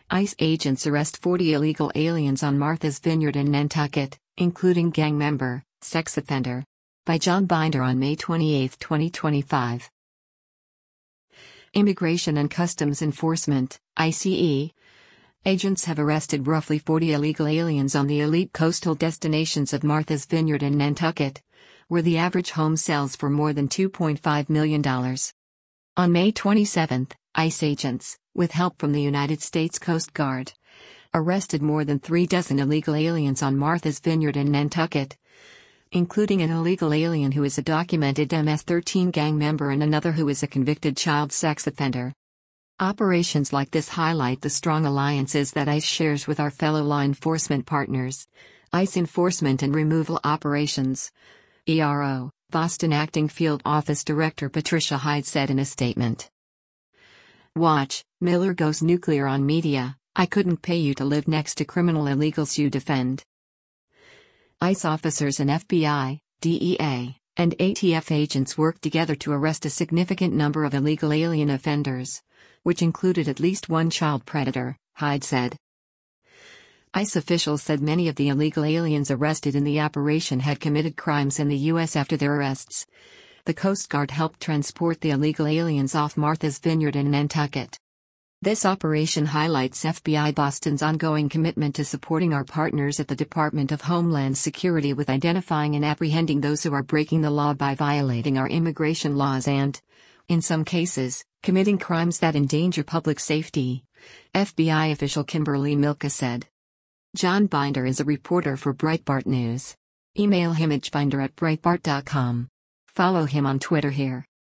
ICE agents arrest 40 illegal aliens on Martha's Vineyard in Nantucket, including gang member, sex offender. By John Binder on May 28, 2025. Immigration and Customs Enforcement, ICE. Agents have arrested roughly 40 illegal aliens on the elite coastal destinations of Martha's Vineyard in Nantucket, where the average home sells for more than $2.5 million. On May 27, ICE agents, with help from the United States Coast Guard, arrested more than 36 illegal aliens on Martha's Vineyard in Nantucket, including an illegal alien who is a documented MS-13 gang member and another who is a convicted child sex offender. Operations like this highlight the strong alliances that ICE shares with our fellow law enforcement partners. ICE Enforcement and Removal Operations. ERO, Boston Acting Field Office Director Patricia Hyde said in a statement. Watch, Miller goes nuclear on media. I couldn't pay you to live next to criminal illegals you defend. ICE officers and FBI, DEA, and ATF agents worked together to arrest a significant number of illegal alien offenders, which included at least one child predator, Hyde said. ICE officials said many of the illegal aliens arrested in the operation had committed crimes in the U.S. after their arrests. The Coast Guard helped transport the illegal aliens off Martha's Vineyard in Nantucket. This operation highlights FBI Boston's ongoing commitment to supporting our partners at the Department of Homeland Security with identifying and apprehending those who are breaking the law by violating our immigration laws and, in some cases, committing crimes that endanger public safety, FBI official Kimberly Milka said. John Binder is a reporter for Breitbart News. Email him at binder@breitbart.com. Follow him on Twitter here.